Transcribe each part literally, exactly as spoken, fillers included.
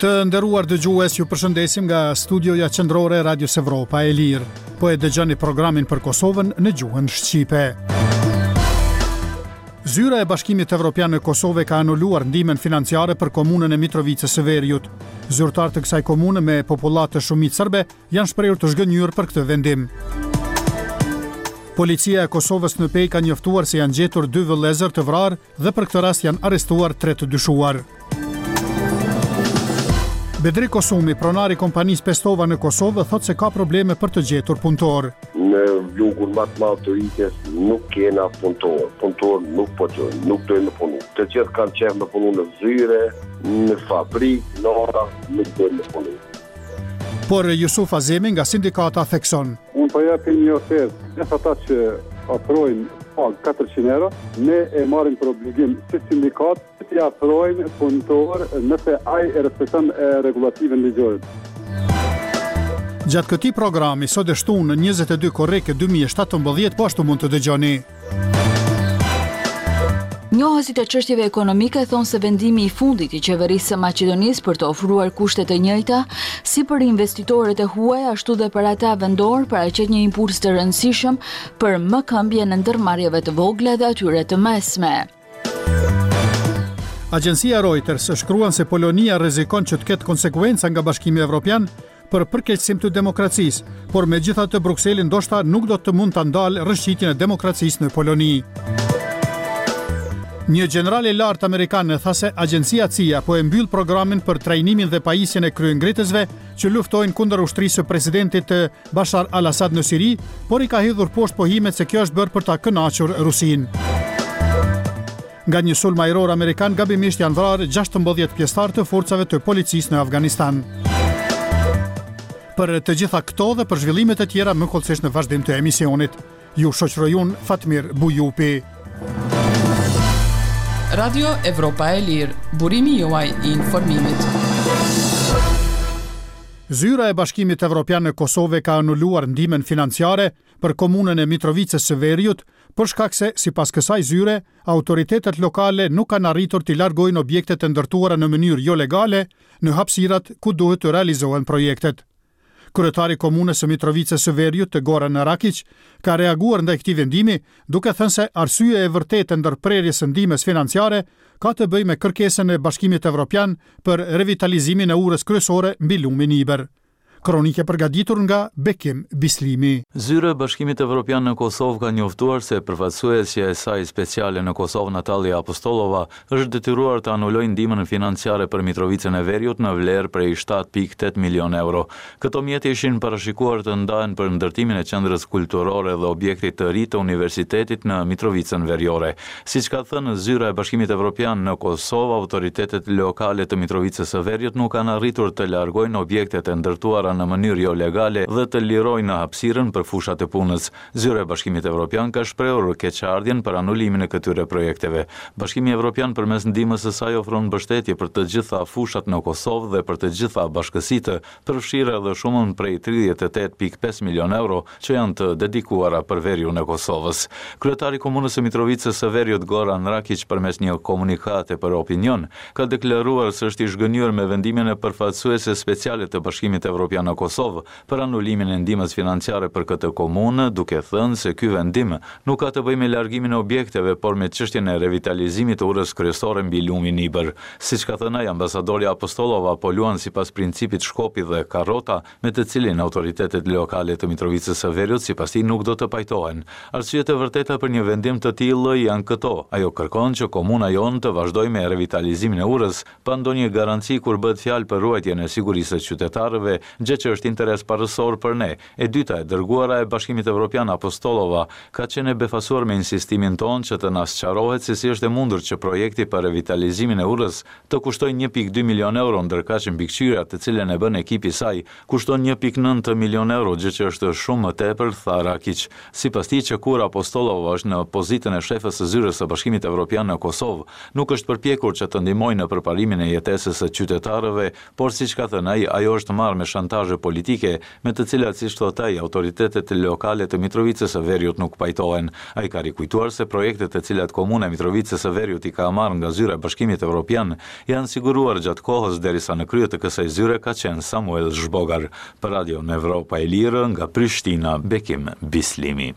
Të nderuar dëgjues, ju përshëndesim nga studioja qendrore e Radios Evropa e Lirë. Po e dëgjoni programin për Kosovën në gjuhën shqipe. Zyra e Bashkimit Evropian në Kosovë ka anuluar ndihmën financiare për komunën e Mitrovicës së Veriut. Zyrtarët e kësaj komune me popullat të shumicë serbe janë shprehur të zgënjur për këtë vendim. Policia e Kosovës në Pej ka njoftuar se janë gjetur dy vëllezër të vrarë dhe për këtë rast janë arrestuar tre të dyshuar. Bedri Kosumi, pronari kompanisë Pestova në Kosovë, thotë se ka probleme për të gjetur punëtor. Në lugun më të madh të rritjes nuk kena punëtor. Punëtor nuk po të, nuk dojnë në punu. Të gjithë kanë qenë në punu në zyre, në fabrikë, në ora, nuk dojnë në punu. Por Jusuf Azemi nga sindikata thekson. Unë po japim një ofertë, nëse ata që ofrojnë pagë katërqind euro, ne e marrim për obligim si sindikat të ofrojnë punëtor nëse ai e respekton rregullativën ligjore. Gjatë këtij programi sot e shtunë në njëzet e dy korrike dy mijë e shtatëmbëdhjetë, po ashtu mund të dëgjoni. Njohësit e çështjeve ekonomike thonë se vendimi i fundit i qeverisë së Maqedonisë për të ofruar kushte të njëjta si për investitorët e huaj ashtu dhe për ata vendor paraqet një impuls të rëndësishëm për më këmbjen e ndërmarrjeve të vogla dhe atyre të mesme. Agjencia Reuters shkruan se Polonia rrezikon që të ketë konsekuenca nga Bashkimi Evropian për përkeqësim të demokracisë, por megjithatë Brukseli ndoshta nuk do të mund ta ndalë rrëshqitjen e demokracisë në Poloni. Një general i lartë amerikan tha se agjencia C I A po e mbyll programin për trajnimin dhe pajisjen e kryengritësve që luftojnë kundër ushtrisë së presidentit Bashar al-Assad në Siri, por i ka hidhur poshtë pohimet se kjo është bërë për ta kënaqur Rusinë. Nga një sulm ajror amerikan gabimisht janë vrarë gjashtëmbëdhjetë pjesëtar të forcave të policisë në Afganistan. Për të gjitha këto dhe për zhvillimet e tjera më kollësisht në vazhdim të emisionit. Ju shoqërojun Fatmir Bujupi. Radio Evropa e Lirë, burimi juaj i informimit. Zyra e Bashkimit Evropian në Kosovë ka anuluar ndihmën financiare për komunën e Mitrovicës së Veriut, për shkak se, sipas kësaj zyre, autoritetet lokale nuk kanë arritur të largojnë objektet e ndërtuara në mënyrë jo legale në hapësirat ku duhet të realizohen projektet. Kryetari i komunës së Mitrovicës së Veriut, Goran Rakić, ka reaguar ndaj këtij vendimi, duke thënë se arsyeja e vërtetë e ndërprerjes së ndihmës financiare ka të bëjë me kërkesën e Bashkimit Evropian për revitalizimin e urës kryesore mbi lumin Iber. Kronike përgatitur nga Bekim Bislimi. Zyra e Bashkimit Evropian në Kosovë ka njoftuar se përfaqësuesja e saj speciale në Kosovë, Natalja Apostolova, është detyruar të anulojë ndihmën financiare për Mitrovicën e Veriut në vlerë prej shtatë pikë tetë milion euro. Këto mjete ishin parashikuar të ndahen për ndërtimin e qendrës kulturore dhe objektit të ri të universitetit në Mitrovicën Veriore. Siç ka thënë Zyra e Bashkimit Evropian në Kosovë, autoritetet lokale të Mitrovicës së Veriut nuk kanë arritur të largojnë objektet e ndërtuara në mënyrë jo legale dhe të lirojnë hapësirën për fushat e punës. Zyra e Bashkimit Evropian ka shprehur keqardhjen për anulimin e këtyre projekteve. Bashkimi Evropian përmes ndihmës së saj ofron mbështetje për të gjitha fushat në Kosovë dhe për të gjitha bashkësitë, përfshirë edhe shumën prej tridhjetë e tetë pikë pesë milion euro që janë të dedikuara për veriun e Kosovës. Kryetari i komunës së Mitrovicës së Veriut, Goran Rakić, përmes një komunikate për opinion, ka deklaruar se është i zgënjur me vendimin e përfaqësuesës speciale të Bashkimit Evropian në Kosovë për anulimin e ndihmës financiare për këtë komunë, duke thënë se ky vendim nuk ka të bëjë me largimin e objekteve, por me çështjen e revitalizimit të urës kryesore mbi lumin Iber. Siç ka thënë ai, ambasadori Apostolova po luan sipas principit shkopi dhe karrota, me të cilin autoritetet lokale të Mitrovicës së Veriut sipas tij nuk do të pajtohen. Arsyet e vërteta për një vendim të tillë janë këto. Ajo kërkon që komuna jon të vazhdojë me revitalizimin e urës pa ndonjë garanci kur bëhet fjalë për ruajtjen e sigurisë së qytetarëve, gjë që është interes parësor për ne. E dyta, e dërguara e Bashkimit Evropian Apostolova ka qenë e befasuar me insistimin ton që të na sqarohet se si është e mundur që projekti për revitalizimin e urës të kushtojë një pikë dy milion euro, ndërkaq mbikëqyrja të cilën e bën ekipi i saj kushton një pikë nëntë milion euro, gjë që është shumë më tepër, tha Rakić. Sipas tij, që kur Apostolova është në pozitën e shefës së zyrës së Bashkimit Evropian në Kosovë, nuk është përpjekur që të ndihmojë në përparimin e jetesës së qytetarëve, por siç ka thënë ai, ajo është marrë me shantazh avantazhe politike me të cilat, siç thot ai, autoritetet lokale të Mitrovicës së Veriut nuk pajtohen. Ai ka rikujtuar se projektet të cilat komuna e Mitrovicës së Veriut i ka marrë nga zyra e Bashkimit Evropian janë siguruar gjatë kohës derisa në krye të kësaj zyre ka qenë Samuel Zhbogar. Për Radio në Evropa e Lirë nga Prishtina, Bekim Bislimi.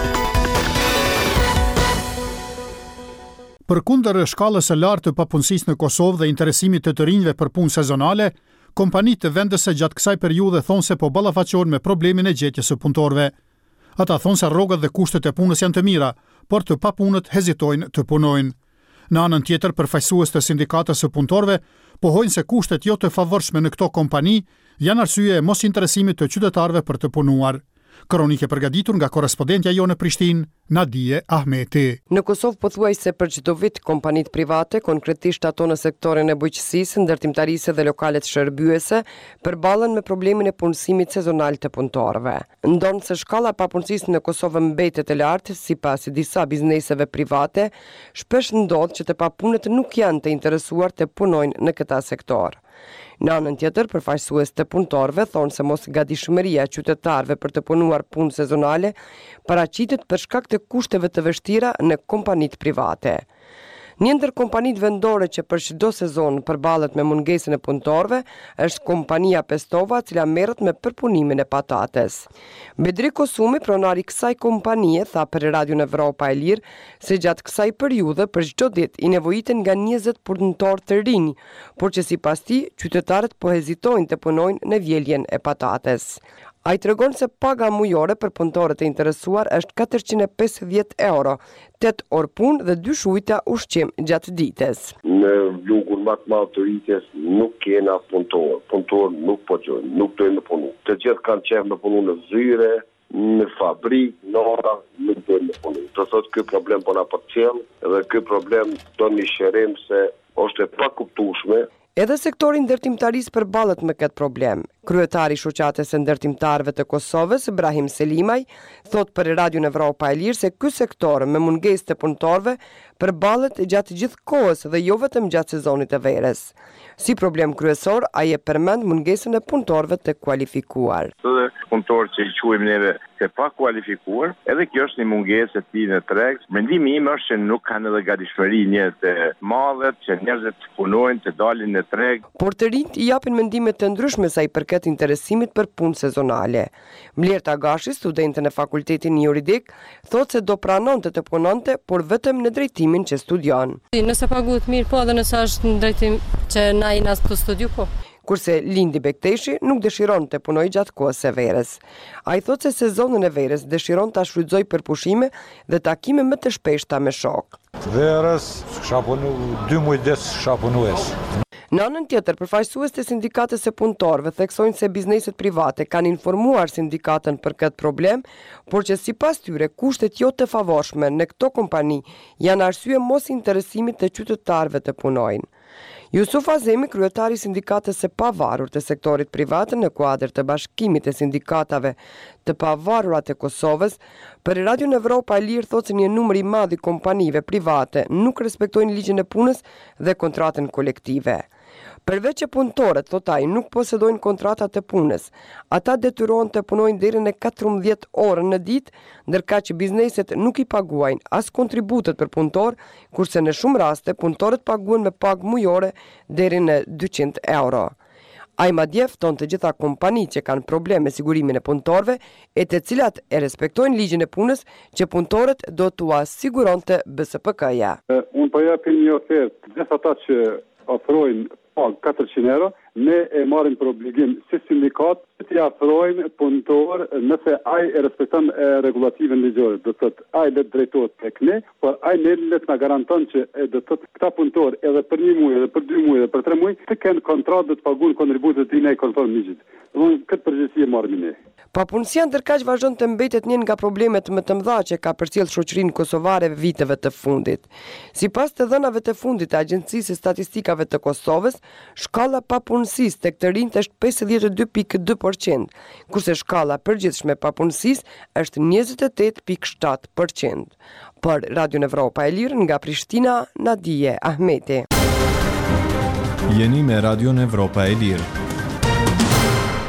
Përkundër shkallës së lartë të papunësisë në Kosovë dhe interesimit të të rinjve për punë sezonale, kompanitë të vendese gjatë kësaj periudhe thonë se po ballafaqohen me problemin e gjetjes së punëtorëve. Ata thonë se rrogat dhe kushtet e punës janë të mira, por të papunët hezitojnë të punojnë. Në anën tjetër, përfaqësues të sindikatës së punëtorëve pohojnë se kushtet jo të favorshme në këto kompani janë arsye e mos interesimit të qytetarëve për të punuar. Kronikë e përgatitur nga korrespondentja jonë në Prishtinë, Nadije Ahmeti. Në Kosovë pothuajse për çdo vit kompanitë private, konkretisht ato në sektorin e bujqësisë, ndërtimtarisë dhe lokalet shërbyese, përballen me problemin e punësimit sezonal të punëtorëve. Ndonë se shkalla e papunësisë në Kosovë mbetet e lartë, sipas disa bizneseve private, shpesh ndodh që të papunët nuk janë të interesuar të punojnë në këtë sektor. Në anën tjetër, përfaqësues të punëtorëve thonë se mos gatishmëria e qytetarëve për të punuar punë sezonale paraqitet për shkak të kushteve të vështira në kompanitë private. Një ndër kompanitë vendore që për çdo sezon përballet me mungesën e punëtorëve është kompania Pestova, e cila merret me përpunimin e patates. Bedri Kosumi, pronari i kësaj kompanie, tha për Radio Evropa e Lirë se gjatë kësaj periudhe për çdo ditë i nevojiten nga njëzet punëtorë të rinj, por që sipas tij qytetarët po hezitojnë të punojnë në vjeljen e patates. Ai tregon se paga mujore për punëtorët e interesuar është katërqind e pesëdhjetë euro, tetë orë punë dhe dy shujta ushqim gjatë ditës. Në lugun më të madh të rritjes nuk kena punëtor, punëtor nuk po gjojnë, nuk dojnë në punu. Të gjithë kanë qenë në punu në zyre, në fabrik, në ora, nuk dojnë në punu. Të thotë ky problem po na përcjell dhe ky problem do një shërim se është e pakuptueshme. Edhe sektori ndërtimtarisë përballet me këtë problem. Kryetari i shoqatës së ndërtimtarëve të Kosovës, Ibrahim Selimaj, thot për Radio Evropa e Lirë se ky sektor me mungesë të punëtorëve përballet gjatë gjithë kohës dhe jo vetëm gjatë sezonit të verës. Si problem kryesor, ai e përmend mungesën e punëtorëve të kualifikuar. Të punëtorë që i quajmë neve të pa kualifikuar, edhe kjo është një mungesë e tij në treg. Mendimi im është që nuk kanë edhe gatishmëri njerëz të madhe që njerëzit të punojnë, të dalin në treg. Por të rinjt i japin mendime të ndryshme sa i përket interesimit për punë sezonale. Mlerta Gashi, studente në fakultetin juridik, thotë se do pranonte të punonte, por vetëm në drejtimin që studion. Nëse paguhet mirë, po, dhe nëse është në drejtim që na i nas të studiu, po. Kurse Lindi Bekteshi nuk dëshiron të punoj gjatë kohës së verës. Ai thotë se sezonën e verës dëshiron ta shfrytëzoj për pushime dhe takime më të shpeshta me shok. Verës, kisha punu dy muaj des kisha punues. Në anën tjetër, përfaqësues të sindikatës së punëtorëve theksojnë se bizneset private kanë informuar sindikatën për këtë problem, por që sipas tyre kushtet jo të favorshme në këto kompani janë arsye mos interesimit të qytetarëve të punojnë. Jusuf Azemi, kryetari i sindikatës së pavarur të sektorit privat në kuadër të Bashkimit të Sindikatave të Pavarura të Kosovës, për Radio Evropa e Lirë thotë se një numër i madh i kompanive private nuk respektojnë ligjin e punës dhe kontratën kolektive. Përveç që punëtorët, thot ai, nuk posedojnë kontrata të punës, ata detyrohen të punojnë deri në katërmbëdhjetë orë në ditë, ndërka që bizneset nuk i paguajnë as kontributet për punëtor, kurse në shumë raste punëtorët paguhen me pagë mujore deri në dyqind euro. Ai madje fton të gjitha kompanitë që kanë probleme me sigurimin e punëtorëve e të cilat e respektojnë ligjin e punës që punëtorët do t'ua siguronte B S P K-ja. Unë po japin një ofertë gjithë ata që ofrojnë pagë katërqind euro, ne e marrim për obligim si sindikat që t'i afrojnë punëtor nëse ai e respekton rregullativën ligjore. Do të thotë ai le të drejtohet tek ne, por ai ne le të na garanton që do të thotë këta punëtor edhe për një muaj, edhe për dy muaj, edhe për tre muaj të kenë kontratë dhe të paguajnë kontributet e tyre konform ligjit. Domthonë këtë përgjegjësi e marrim ne. Papunësia ndërkaq vazhdon të mbetet një nga problemet më të mëdha që ka përcjell shoqërinë kosovare viteve të fundit. Sipas të dhënave të fundit të Agjencisë së Statistikave të Kosovës, shkalla papunësisë tek të rinjt është pesëdhjetë e dy pikë dy përqind, kurse shkalla përgjithshme papunësisë është njëzet e tetë pikë shtatë përqind. Për Radio Evropa e Lirë nga Prishtina, Nadije Ahmeti. Jeni me Radio Evropa e Lirë.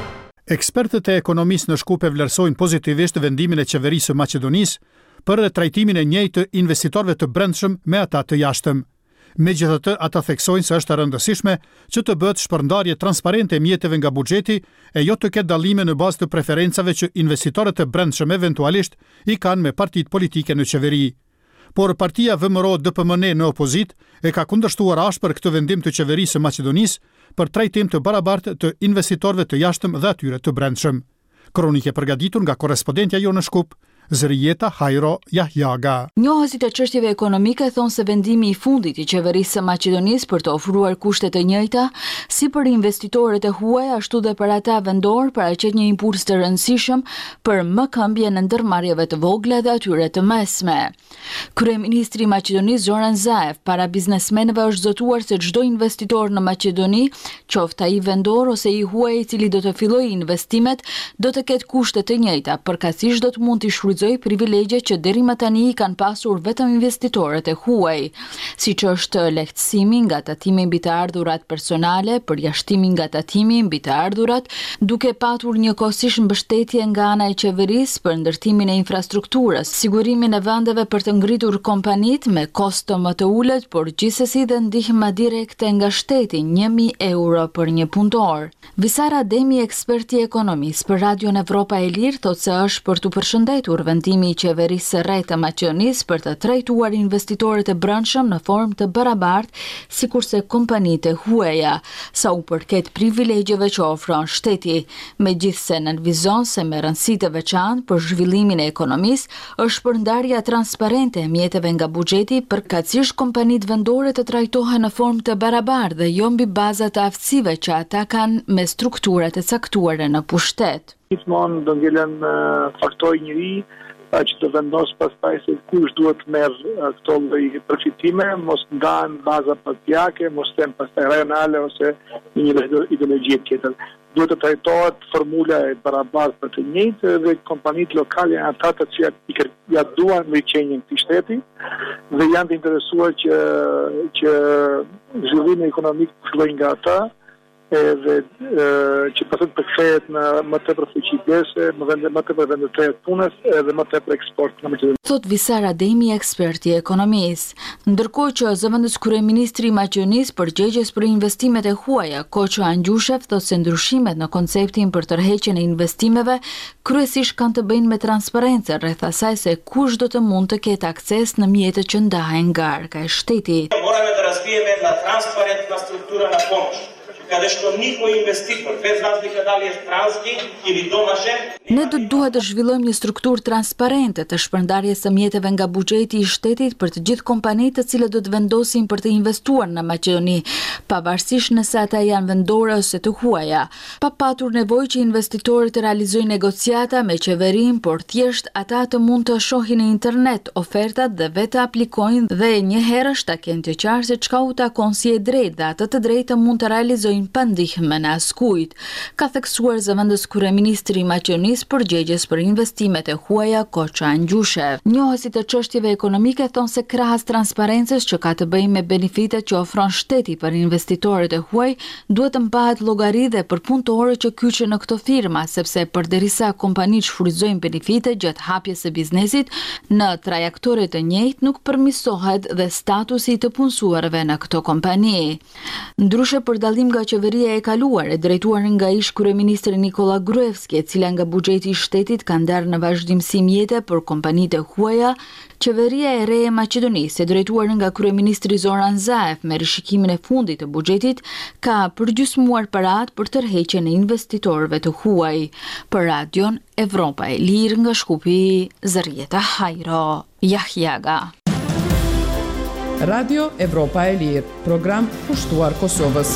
Ekspertët e ekonomisë në Shkupe vlerësojnë pozitivisht vendimin e qeverisë së Maqedonisë për trajtimin e njëjtë të investitorëve të brendshëm me ata të jashtëm. Megjithatë, ata theksojnë se është e rëndësishme që të bëhet shpërndarje transparente e mjeteve nga buxheti e jo të ketë dallime në bazë të preferencave që investitorët e brendshëm eventualisht i kanë me partitë politike në qeveri. Por partia V M R O D P M N në opozit e ka kundërshtuar ashpër këtë vendim të qeverisë së Maqedonisë për trajtim të barabartë të investitorëve të jashtëm dhe atyre të brendshëm. Kronike përgatitur nga korrespondentja jonë në Shkup, Zërijeta Hajro Jahjaga. Njohësit e çështjeve ekonomike thonë se vendimi i fundit i qeverisë së Maqedonisë për të ofruar kushte të njëjta si për investitorët e huaj ashtu dhe për ata vendor paraqet një impuls të rëndësishëm për mëkëmbjen e ndërmarrjeve të vogla dhe atyre të mesme. Kryeministri i Maqedonisë Zoran Zaev para biznesmenëve është zotuar se çdo investitor në Maqedoni, qoftë ai vendor ose i huaj i cili do të fillojë investimet, do të ketë kushte të njëjta, përkatësisht do të mund të shfrytëzojë privilegje që deri më tani i kanë pasur vetëm investitorët e huaj, siç është lehtësimi nga tatimi mbi të ardhurat personale, përjashtimi nga tatimi mbi të ardhurat, duke patur njëkohësisht mbështetje nga ana e qeverisë për ndërtimin e infrastrukturës, sigurimin e vendeve për të ngritur kompanitë me kosto më të ulët, por gjithsesi dhe ndihma direkte nga shteti, një mijë euro për një punëtor. Visar Ademi, eksperti i ekonomisë për Radion Evropa e Lirë, thotë se është për të përshëndetur vendimi i qeverisë së re të Maqedonisë për të trajtuar investitorët e brendshëm në formë të barabartë, sikurse kompanitë e huaja, sa u përket privilegjeve që ofron shteti. Megjithse nënvizon se me rëndësi të veçantë për zhvillimin e ekonomisë është shpërndarja transparente e mjeteve nga buxheti, përkatësisht kompanitë vendore të trajtohen në formë të barabartë dhe jo mbi baza të aftësive që ata kanë me strukturat e caktuara në pushtet. Gjithmonë do ngelen faktori njëri që të vendos pastaj se kush duhet të merr këto lloj përfitime, mos ndahen baza partijake, mos them pastaj rajonale ose një ideologji tjetër. Duhet të trajtohet formula e barabartë për të njëjtë dhe kompanitë lokale janë ata të cilat ja duan rriqenjen e këtij shteti dhe janë të interesuar që që zhvillimi ekonomik të fillojë nga ata, edhe që pastaj të kthehet në më tepër fuqibese, më vende më tepër vende të punës edhe më tepër eksport në Maqedoni. Thot Visar Ademi, eksperti i ekonomisë. Ndërkohë që zëvendës kryeministri i Maqedonisë përgjegjës për investimet e huaja, Koço Angjushev, thotë se ndryshimet në konceptin për tërheqjen e investimeve kryesisht kanë të bëjnë me transparencë rreth asaj se kush do të mund të ketë akses në mjetet që ndahen nga arka e shtetit. Moramo da razvijeme na transparentna struktura na pomoć. Kada što niko investitor, bez razlike da li je stranski ili domaćin. Ne do duhet të zhvillojmë një strukturë transparente të shpërndarjes së mjeteve nga buxheti i shtetit për të gjithë kompanitë të cilët do të vendosin për të investuar në Maqedoni, pavarësisht nëse ata janë vendore ose të huaja, pa patur nevojë që investitorët të realizojnë negociata me qeverinë, por thjesht ata të mund të shohin në internet ofertat dhe vetë aplikojnë dhe një herësh ta kenë të qartë se çka u takon si e drejtë dhe atë të drejtë mund të realizojnë pa ndihmë në askujt, ka theksuar zëvendës kryeministri i Maqedonisë përgjegjës për investimet e huaja Koço Angjushev. Njohësit e çështjeve ekonomike thonë se krahas transparencës që ka të bëjë me benefitet që ofron shteti për investitorët e huaj, duhet të mbahet llogari dhe për punëtorët që kyçen në këto firma, sepse përderisa kompanitë shfrytëzojnë benefite gjatë hapjes së biznesit, në trajektore të njëjtë nuk përmirësohet dhe statusi të punësuarve në këto kompani. Ndryshe për dallim nga qeveria e kaluar e drejtuar nga ish kryeministri Nikola Gruevski, e cila nga buxheti i shtetit ka ndarë në vazhdimsi mjete për kompanitë e huaja, qeveria e re e Maqedonisë, e drejtuar nga kryeministri Zoran Zaev me rishikimin e fundit të buxhetit, ka përgjysmuar parat për tërheqjen e investitorëve të huaj. Për Radion Evropa e Lirë nga Shkupi, Zërijeta Hajro Jahjaga. Radio Evropa e Lirë, program pushtuar Kosovës.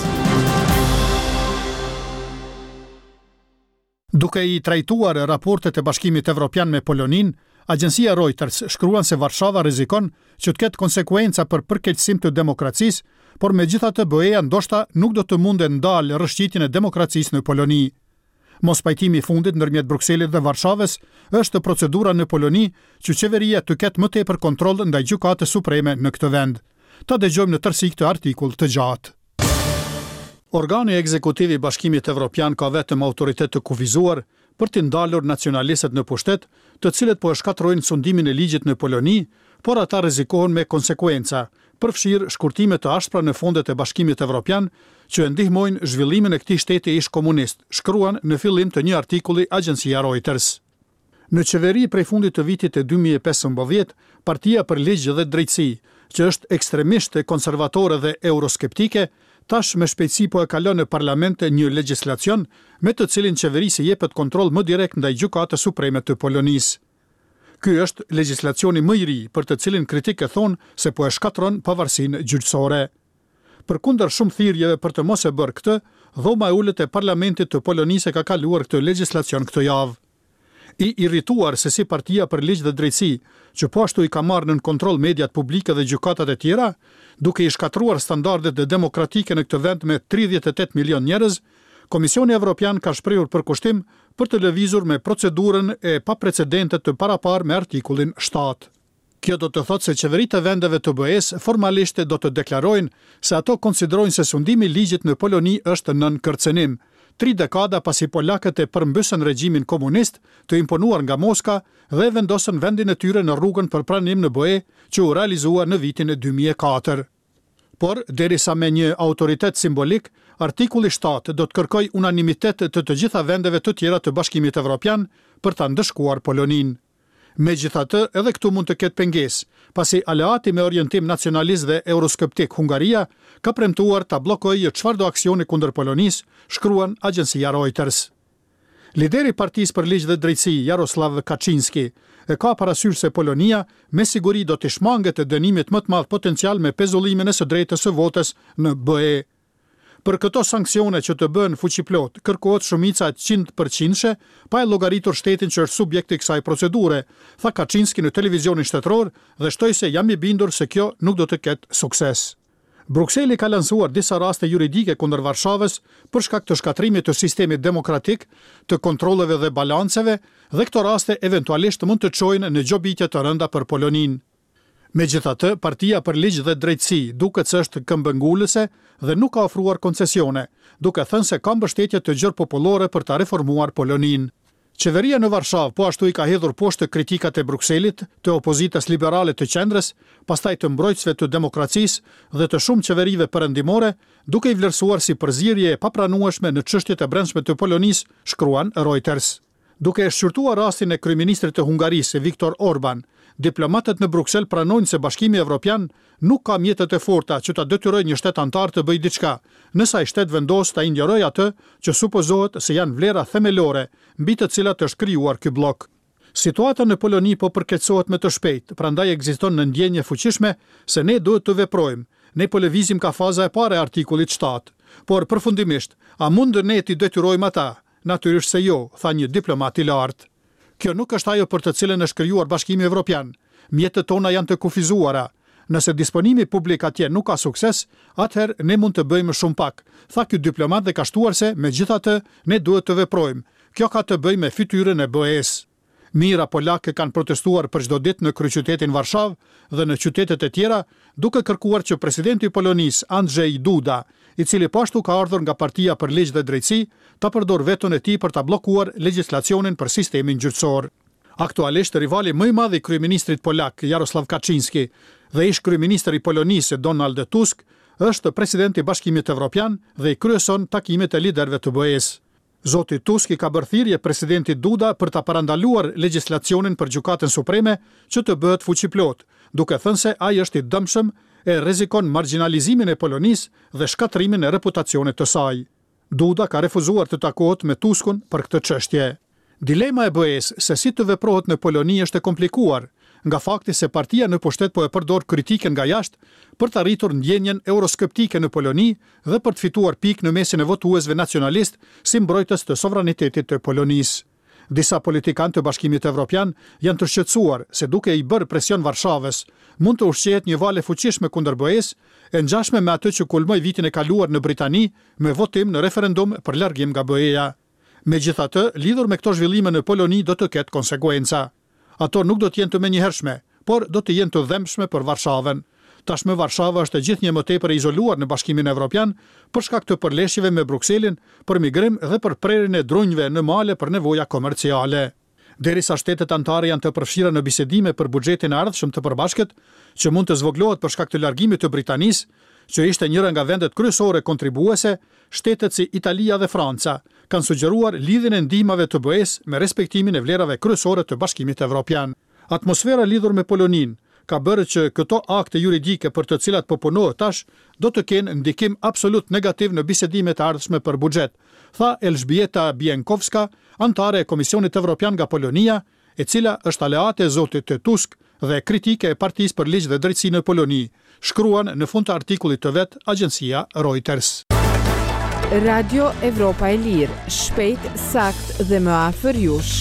Duke i trajtuar raportet e Bashkimit Evropian me Polonin, agjencia Reuters shkruan se Varshava rrezikon që të ketë konsekuenca për përkeqësim të demokracisë, por megjithatë B E-ja ndoshta nuk do të munde ndalë rrëshqitjen e demokracisë në Poloni. Mos pajtimi i fundit ndërmjet Brukselit dhe Varshavës është procedura në Poloni që qeveria të ketë më tepër kontroll ndaj gjykatës supreme në këtë vend. Ta dëgjojmë në tërësi këtë artikull të gjatë. Organi ekzekutiv i Bashkimit Evropian ka vetëm autoritet të kufizuar për të ndalur nacionalistët në pushtet, të cilët po e shkatrojnë sundimin e ligjit në Poloni, por ata rrezikohen me konsekuenca, përfshirë shkurtime të ashpra në fondet e Bashkimit Evropian që e ndihmojnë zhvillimin e këtij shteti ish komunist, shkruan në fillim të një artikulli agjencia Reuters. Në qeveri prej fundit të vitit e dy mijë e pesëmbëdhjetë, Partia për Ligj dhe Drejtësi, që është ekstremisht konservatore dhe euroskeptike, tash me shpejtësi po e kalon në parlament një legjislacion me të cilin qeverisë jepet kontroll më direkt ndaj Gjykatës Supreme të Polonisë. Ky është legjislacioni më i ri për të cilin kritikë thonë se po e shkatron pavarësinë gjyqësore. Përkundër shumë thirrjeve për të mos e bërë këtë, dhoma e ulët e parlamentit të Polonisë ka kaluar këtë legjislacion këtë javë. I irrituar se si Partia për Ligj dhe Drejtësi, që po ashtu i ka marrë nën kontroll mediat publike dhe gjykatat e tjera, duke i shkatruar standardet e demokratike në këtë vend me tridhjetë e tetë milion njerëz, Komisioni Evropian ka shprehur përkushtim për të lëvizur me procedurën e paprecedente të paraparë me artikullin shtatë. Kjo do të thotë se qeveritë e vendeve të B E-s formalisht do të deklarojnë se ato konsiderojnë se sundimi i ligjit në Poloni është nën kërcënim, tri dekada pasi polakët e përmbysën regjimin komunist të imponuar nga Moska dhe vendosën vendin e tyre në rrugën për pranim në B E që u realizua në vitin e dy mijë e katër. Por, derisa me një autoritet simbolik, artikulli shtatë do të kërkoj unanimitet të të gjitha vendeve të tjera të Bashkimit Evropian për ta ndëshkuar Polonin. Megjithatë, edhe këtu mund të ketë pengesë, pasi aleati me orientim nacionalist dhe euroskeptik Hungaria ka premtuar ta bllokojë çfarëdo aksioni kundër Polonisë, shkruan agjencia Reuters. Lideri i Partisë për Ligj dhe Drejtësi, Jaroslav Kaczynski, e ka parasysh se Polonia me siguri do të shmanget të dënimit më të madh potencial me pezullimin e së drejtës së votës në B E. Për këto sanksione që të bën fuqiplot, kërkohet shumicaqind përqind pa e llogaritur shtetin që është subjekt i kësaj procedure, tha Kaczynski në televizionin shtetëror dhe shtoi se jam i bindur se kjo nuk do të ketë sukses. Brukseli ka lansuar disa raste juridike kundër Varshavës për shkak të shkatrimit të sistemit demokratik, të kontrolleve dhe balanceve, dhe këto raste eventualisht mund të çojnë në gjobitje të rënda për Polonin. Megjithatë, Partia për Ligj dhe Drejtësi duket se është këmbëngulëse dhe nuk ka ofruar koncesione, duke thënë se ka mbështetje të gjerë popullore për ta reformuar Polonin. Qeveria në Varshavë po ashtu i ka hedhur poshtë kritikat e Brukselit, të opozitës liberale të qendrës, pastaj të mbrojtësve të demokracisë dhe të shumë qeverive perëndimore, duke i vlerësuar si përzierje e papranueshme në çështjet e brendshme të Polonisë, shkruan Reuters. Duke e shqyrtuar rastin e kryeministrit të Hungarisë, Viktor Orban, diplomatët në Bruksel pranojnë se Bashkimi Evropian nuk ka mjetet e forta që ta detyrojë një shtet antar të bëjë diçka, nëse ai shtet vendos ta injorojë atë që supozohet se janë vlera themelore mbi të cilat është krijuar ky blok. Situata në Poloni po përkeqësohet me të shpejtë, prandaj ekziston në ndjenjë fuqishme se ne duhet të veprojmë. Ne po lëvizim ka faza e parë e artikullit shtatë, por përfundimisht, a mund ne t'i detyrojmë ata? Natyrisht se jo, tha një diplomat i lartë. Kjo nuk është ajo për të cilën është krijuar Bashkimi Evropian. Mjetët tona janë të kufizuara. Nëse disponimi publik atje nuk ka sukses, atëherë ne mund të bëjmë shumë pak, tha ky diplomat dhe ka shtuar se megjithatë ne duhet të veprojmë. Kjo ka të bëjë me fytyrën e B E-s. Mijëra polakë kanë protestuar për çdo ditë në kryeqytetin Varshavë dhe në qytetet e tjera, duke kërkuar që presidenti i Polonisë, Andrzej Duda, i cili po ashtu ka ardhur nga Partia për Ligj dhe Drejtësi, ta përdor veton e tij për ta bllokuar legjislacionin për sistemin gjyqësor. Aktualisht rivali më i madh i kryeministrit polak, Jaroslav Kaczynski, dhe ish kryeministri i Polonisë, Donald Tusk, është presidenti i Bashkimit Evropian dhe i kryeson takimet e liderëve të B E-s. Zoti Tusk i ka bërë thirrje presidentit Duda për ta parandaluar legjislacionin për Gjykatën Supreme që të bëhet fuqiplot, duke thënë se ai është i dëmshëm e rrezikon marginalizimin e Polonisë dhe shkatrimin e reputacionit të saj. Duda ka refuzuar të takohet me Tuskun për këtë çështje. Dilema e B E-s se si të veprohet në Poloni është e komplikuar, nga fakti se partia në pushtet po e përdor kritikën nga jashtë për të arritur ndjenjen euroskeptike në Poloni dhe për të fituar pikë në mesin e votuesve nacionalist si mbrojtës të sovranitetit të Polonisë. Disa politikanë të Bashkimit Evropian janë të shqetësuar se duke i bërë presion Varshavës, mund të ushqehet një valë fuqishme kundër B E-s, e ngjashme me atë që kulmoi vitin e kaluar në Britani me votim në referendum për largim nga B E-ja. Megjithatë, lidhur me këto zhvillime në Poloni do të ketë konsekuenca. Ato nuk do të jenë të menjëhershme, por do të jenë të dhëmshme për Varshavën. Tashmë Varshava është gjithnjë më tepër e izoluar në Bashkimin Evropian për shkak të përleshjeve me Brukselin për migrim dhe për prerjen e drunjve në male për nevoja komerciale. Derisa shtetet anëtare janë të përfshira në bisedime për buxhetin e ardhshëm të përbashkët, që mund të zvoglohet për shkak të largimit të Britanisë, që ishte njëra nga vendet kryesore kontribuese, shtetet si Italia dhe Franca kanë sugjeruar lidhjen e ndihmave të B E-s me respektimin e vlerave kryesore të Bashkimit Evropian. Atmosfera lidhur me Polonin ka bërë që këto akte juridike për të cilat po punohet tash do të kenë ndikim absolut negativ në bisedimet e ardhshme për buxhet, tha Elżbieta Bienkowska, antare e Komisionit Evropian nga Polonia, e cila është aleate e zotit Tusk dhe kritike e Partisë për Ligj dhe Drejtësi në Poloni, shkruan në fund të artikullit të vet agjencia Reuters. Radio Evropa e Lirë, shpejt, sakt dhe më afër jush.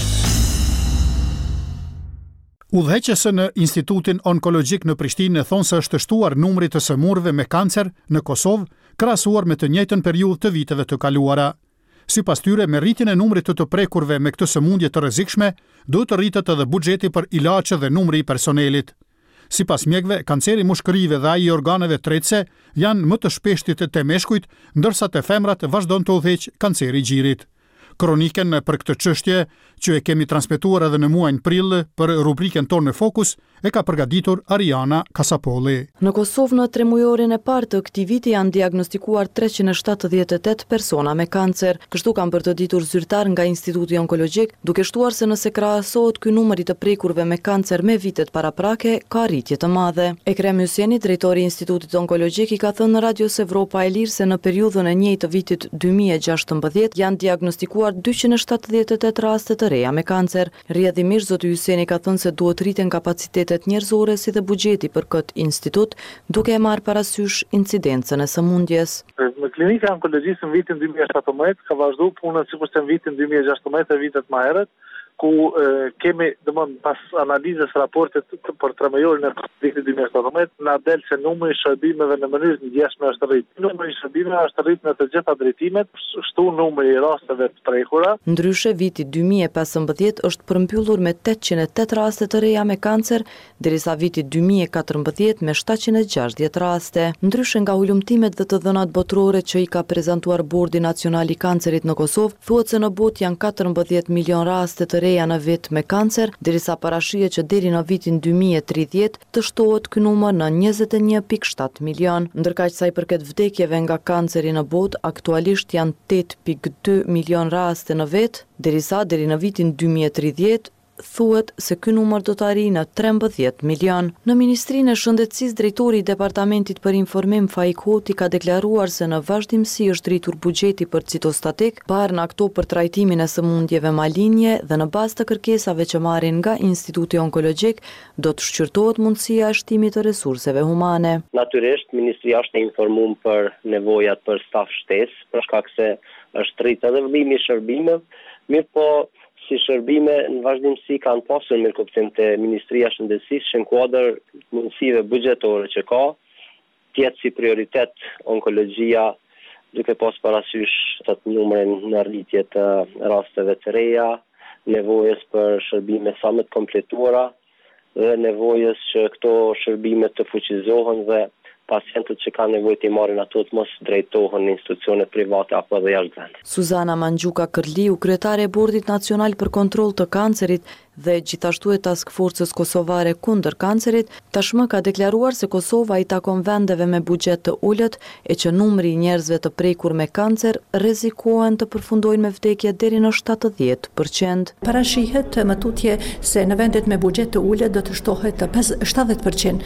Udhëheqëse në Institutin Onkologjik në Prishtinë thonë se është shtuar numri të sëmurëve me kancer në Kosovë, krahasuar me të njëjtën periudhë të viteve të kaluara. Sipas tyre, me rritjen e numrit të të prekurve me këtë sëmundje të rrezikshme, duhet të rritet edhe buxheti për ilaçe dhe numri i personelit. Sipas mjekëve, kanceri mushkërive dhe ai i organeve tretëse janë më të shpeshtit të meshkujt, ndërsa te femrat vazhdon të udhëheq kanceri i gjirit. Kroniken për këtë çështje, që e kemi transmetuar edhe në muajin prill për rubrikën tonë në Fokus, e ka përgatitur Ariana Kasapolli. Në Kosovë në tremujorin e parë të këtij viti janë diagnostikuar treqind e shtatëdhjetë e tetë persona me kancer. Kështu kanë përgatitur zyrtar nga Instituti Onkologjik, duke shtuar se nëse krahasohet ky numër i të prekurve me kancer me vitet paraprake, ka rritje të madhe. Ekrem Hysieni, drejtori i Institutit Onkologjik, i ka thënë në Radios Evropa e Lirë se në periudhën e njëjtë të vitit dy mijë e gjashtëmbëdhjetë janë diagnostikuar dyqind e shtatëdhjetë e tetë raste të reja me kancer. Rrjedhimisht zoti Hysieni ka thënë se duhet rriten kapacitetet njerëzore si dhe buxheti për këtë institut, duke e marrë parasysh incidencën e sëmundjes. Në klinika e onkologjisë në vitin dy mijë e shtatëmbëdhjetë ka vazhduar punën sikurse në vitin dy mijë e gjashtëmbëdhjetë e vitet më herët, ku e, kemi, domthon, pas analizës raportit për tremujorin e vitit dy mijë e shtatëmbëdhjetë, na del se numri i shërbimeve në mënyrë të ndjeshme është rrit. Numri i shërbimeve është rrit në të gjitha drejtimet, shtu numri i rasteve të prekura. Ndryshe, viti dy mijë e pesëmbëdhjetë është përmbyllur me tetëqind e tetë raste të reja me kancer, derisa viti dy mijë e katërmbëdhjetë me shtatëqind e gjashtëdhjetë raste. Ndryshe nga ulumtimet dhe të dhënat botërore që i ka prezantuar Bordi Nacional i Kancerit në Kosovë, thuhet se në botë janë katërmbëdhjetë milion raste të reja në vit me kancer, derisa parashihet që deri në vitin dy mijë e tridhjetë të shtohet ky numër në njëzet e një pikë shtatë milion. Ndërkaq sa i përket vdekjeve nga kanceri në botë, aktualisht janë tetë pikë dy milion raste në vit, derisa deri në vitin dy mijë e tridhjetë thuhet se ky numër do të arrijë në trembëdhjetë milion. Në Ministrinë e Shëndetësisë, drejtori i Departamentit për Informim Faik Hoti ka deklaruar se në vazhdimsi është rritur buxheti për citostatik, parë në ato për trajtimin e sëmundjeve malinje dhe në bazë të kërkesave që marrin nga Instituti Onkologjik, do të shqyrtohet mundësia e shtimit të resurseve humane. Natyrisht, Ministria është e informuar për nevojat për staf shtesë, për shkak se është rritur edhe vëllimi i shërbimeve, mirë po si shërbime në vazhdimsi kanë pasur me kuptim të Ministria e Shëndetësisë që në kuadër mundësive buxhetore që ka, tjetë si prioritet onkologjia, duke pas parasysh të të numrin në rritje të rasteve të reja, nevojës për shërbime sa më të kompletuara dhe nevojës që këto shërbime të fuqizohen dhe pacientët që kanë nevojë të marrin ato të mos drejtohen në institucione private apo edhe jashtë vendit. Suzana Mangjuka Kërliu, kryetare e Bordit Nacional për Kontroll të Kancerit dhe gjithashtu e Task Forcës Kosovare kundër kancerit, tashmë ka deklaruar se Kosova i takon vendeve me buxhet të ulët e që numri i njerëzve të prekur me kancer rrezikohen të përfundojnë me vdekje deri në shtatëdhjetë përqind. Parashihet më tutje se në vendet me buxhet të ulët do të shtohet shtatëdhjetë përqind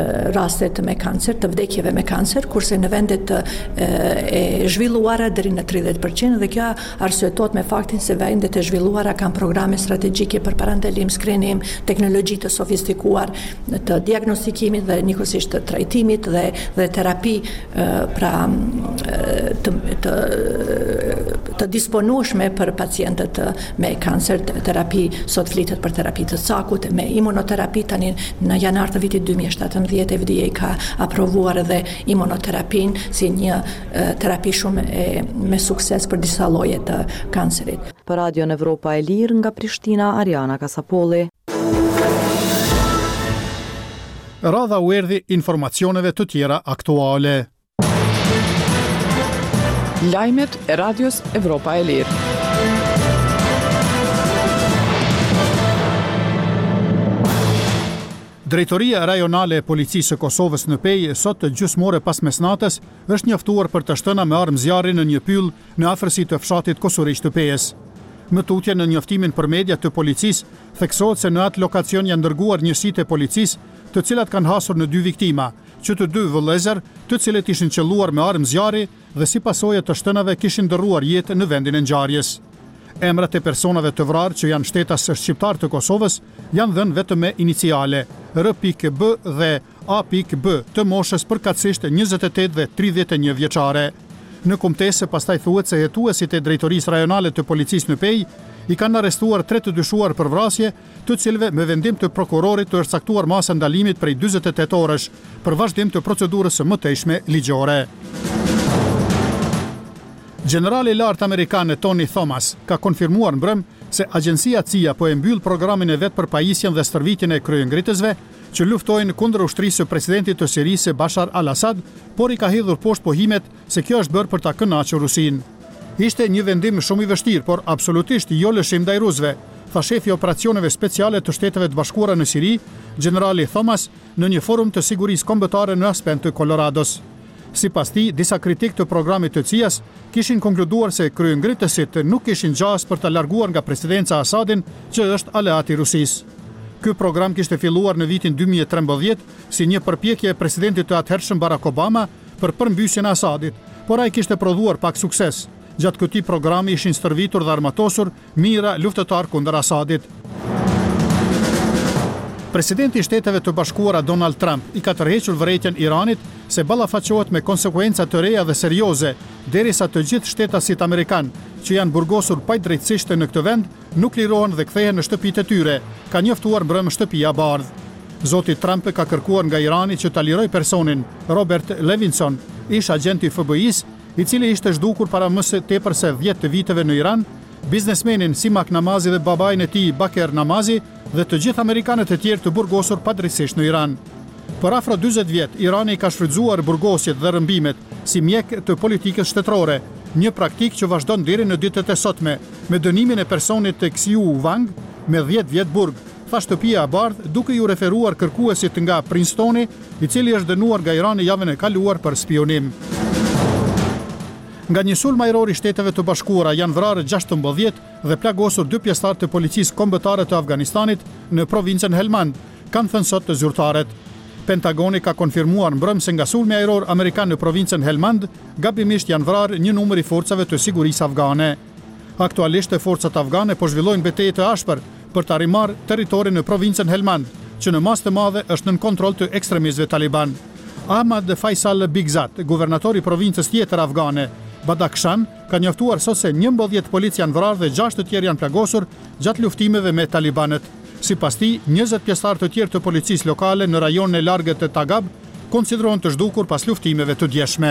rastet me kancer, të vdekjeve me kancer, kurse në vendet e zhvilluara deri në tridhjetë përqind, dhe kjo arsyetohet me faktin se vendet e zhvilluara kanë programe strategjike për parandalim, screening, teknologji të sofistikuar të diagnostikimit dhe njëkohësisht të trajtimit dhe dhe terapi pra të, të, të disponueshme për pacientët me kancer, terapi, sot flitet për terapi të cakut, me imunoterapi. Tani në janar të vitit dy mijë e shtatëmbëdhjetë F D A ka aprovuar edhe imunoterapin si një terapi shumë e, me sukses për disa lloje të kancerit. Për Radion Evropa e Lirë nga Prishtina, Ariana Kasapolli. Radha u erdhi informacioneve të tjera aktuale. Lajmet e Radios Evropa e Lirë. Drejtoria rajonale e policisë së Kosovës në Pejë sot gjysmore pas mesnatës është njoftuar për të shtëna me armë zjarri në një pyll në afërsi të fshatit Kosurish të Pejës. Më tutje në njoftimin për media të policisë theksohet se në atë lokacion janë dërguar njësitë e policisë, të cilat kanë hasur në dy viktima, që të dy vëllezër, të cilët ishin qelluar me armë zjarri dhe si pasojë të shtënave kishin dërruar jetë në vendin e ngjarjes. Emrat e personave të vrarë që janë shtetas shqiptar të Kosovës janë dhënë vetëm me iniciale R B dhe A B të moshës përkatësisht njëzet e tetë dhe tridhjetë e një vjeçare. Në kumtesë pastaj thuhet se hetuesit e drejtorisë rajonale të policisë në Pejë i kanë arrestuar tre të dyshuar për vrasje, të cilëve me vendim të prokurorit të është caktuar masa ndalimit prej dyzet e tetë orësh për vazhdim të procedurës së mëtejshme ligjore. Generali i lartë amerikan Tony Thomas ka konfirmuar mbrëm se agjencia C I A po e mbyll programin e vet për pajisjen dhe stërvitjen e kryengritësve që luftojnë kundër ushtrisë së presidentit të Sirisë Bashar al-Assad, por i ka hedhur poshtë pohimet se kjo është bërë për ta kënaqur Rusinë. Ishte një vendim shumë i vështirë, por absolutisht jo lëshim ndaj rusëve, tha shefi i operacioneve speciale të Shteteve të Bashkuara në Siri, generali Thomas, në një forum të sigurisë kombëtare në Aspen të Colorados. Sipas tij, disa kritik të programit të C I A-s kishin konkluduar se kryengritësit nuk kishin gjas për ta larguar nga presidenca Assadin, që është aleat i Rusisë. Ky program kishte filluar në vitin dy mijë e trembëdhjetë si një përpjekje e presidentit të atëhershëm Barack Obama për përmbysjen e Assadit, por ai kishte prodhuar pak sukses. Gjatë këtij programi ishin stërvitur dhe armatosur mijëra luftëtar kundër Assadit. Presidenti i Shteteve të Bashkuara Donald Trump i ka tërhequr vërejtjen Iranit se ballafaqohet me konsekwenca të reja dhe serioze, derisa të gjithë shtetasit amerikan që janë burgosur pajtdrejtësisht në këtë vend nuk lirohen dhe kthehen në shtëpitë e tyre, ka njoftuar mbrëm Shtëpia e Bardhë. Zoti Trump ka kërkuar nga Irani që ta liroj personin Robert Levinson, ish agent i F B I-s, i cili ishte zhdukur para më së tepër se dhjetë viteve në Iran, biznesmenin Simak Namazi dhe babain e tij Baker Namazi dhe të gjithë amerikanët e tjerë të burgosur padrejtësisht në Iran. Për afro dyzet vjet, Irani ka shfrytzuar burgosjet dhe rrëmbimet si mjek të politikës shtetërore, një praktikë që vazhdon deri në ditët e sotme, me dënimin e personit të Xiu Wang me dhjetë vjet burg, tha Shtëpia e Bardhë, duke ju referuar kërkuesit nga Princetoni, i cili është dënuar nga Irani javën e kaluar për spionim. Nga një sulm ajror i Shteteve të Bashkuara janë vrarë gjashtëmbëdhjetë dhe plagosur dy pjesëtar të policisë kombëtare të Afganistanit në provincën Helmand, kanë thënë sot të zyrtarët. Pentagoni ka konfirmuar mbrëm se nga sulmi ajror amerikan në provincën Helmand, gabimisht janë vrarë një numër i forcave të sigurisë afgane. Aktualisht forcat afgane po zhvillojnë betejë të ashpër për të arrimar territorin në provincën Helmand, që në masë të madhe është nën kontroll të ekstremistëve taliban. Ahmad Faisal Bigzat, guvernatori i provincës tjetër afgane, Badakhshan, ka njoftuar sot se njëmbëdhjetë polic janë vrarë dhe gjashtë të tjerë janë plagosur gjatë luftimeve me talibanët. Sipas tij, njëzet pjesëtar të tjerë të policisë lokale në rajonin e largët të Tagab konsiderohen të zhdukur pas luftimeve të djeshme.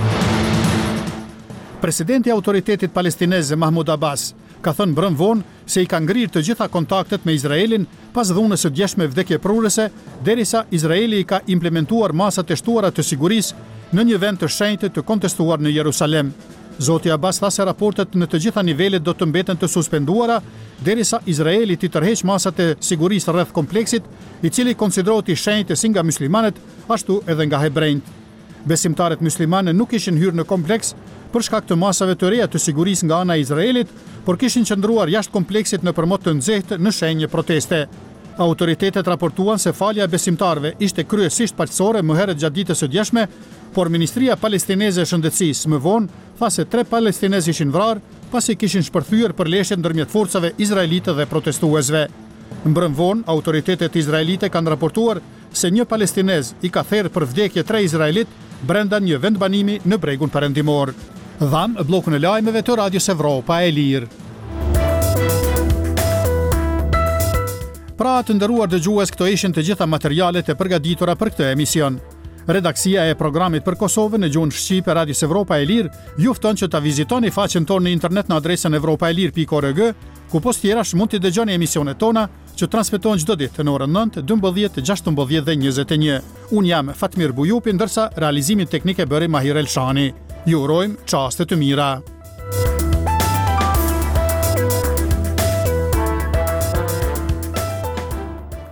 Presidenti i Autoritetit Palestinez Mahmoud Abbas ka thënë mbrëm vonë se i ka ngrirë të gjitha kontaktet me Izraelin pas dhunës së djeshme vdekjeprurëse, derisa Izraeli i ka implementuar masat e shtuara të sigurisë në një vend të shenjtë të kontestuar në Jerusalem. Zoti Abbas tha se raportet në të gjitha nivelet do të mbeten të suspenduara, derisa Izraeli t'i tërheq masat e sigurisë rreth kompleksit, i cili konsiderohet i shenjtë si nga muslimanët, ashtu edhe nga hebrejt. Besimtarët muslimane nuk ishin hyrë në kompleks për shkak të masave të reja të sigurisë nga ana e Izraelit, por kishin qëndruar jashtë kompleksit në përmot të nxehtë në shenjë proteste. Autoritetet raportuan se falja e besimtarëve ishte kryesisht paqësore më herët gjatë ditës së djeshme, por Ministria Palestineze e Shëndetësisë më vonë tha se tre palestinezë ishin vrarë pasi kishin shpërthyer përleshje ndërmjet forcave izraelite dhe protestuesve. Mbrëm vonë, autoritetet izraelite kanë raportuar se një palestinez i ka therrë për vdekje tre izraelit brenda një vendbanimi në bregun perëndimor. Dham bllokun e lajmeve të Radios Evropa e Lirë. Pra të nderuar dëgjues, këto ishin të gjitha materialet e përgatitura për këtë emision. Redaksia e programit për Kosovën në gjuhën shqipe Radios Evropa e Lirë ju fton që ta vizitoni faqen tonë në internet në adresën evropaelir pikë org, ku post tjerash mund të dëgjoni emisionet tona që transmetohen çdo ditë në orën nëntë, dymbëdhjetë, gjashtëmbëdhjetë dhe njëzet e një. Unë jam Fatmir Bujupi, ndërsa realizimin teknik e bëri Mahir Elshani. Ju urojmë çaste të mira.